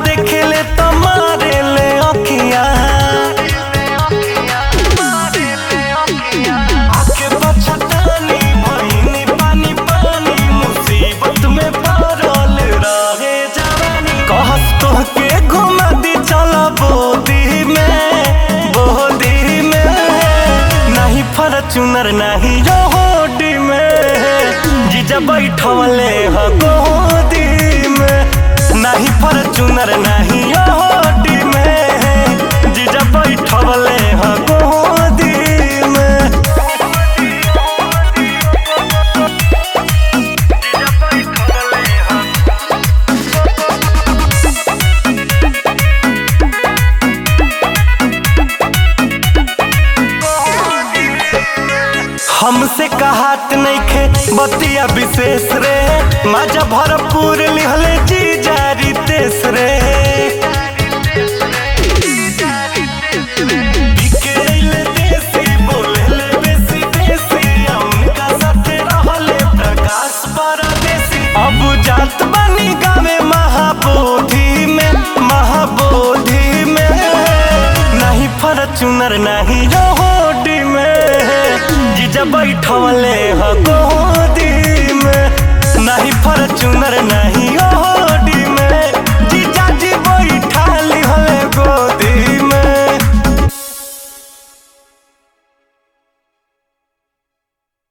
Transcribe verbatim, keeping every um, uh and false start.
देखेले तो मारे ले अखिया आके पछतानी भइनी पानी पानी मुसीबत में पड़ल रहे जवानी कहस तोहके घुमा दी चल बोदी में बोदी में नहीं फॉर्च्यूनर नहीं रोडी में जीजा बैठवले ह गोदी में नहीं फॉर्च्यूनर नहीं रोडी में जीजा बैठवले ह गोदी में। हमसे कहात नइखे बतिया विशेष रे माजा भरपूर लिहले जी जारी तेस रे बिकेले देसी बोलेले बेसी बेसी उनका साथे रहले प्रकाश परदेसी अब जात बनी गावे महाबोधि में महाबोधि में नहीं फॉर्च्यूनर नहीं रोडी में जीजा बैठवले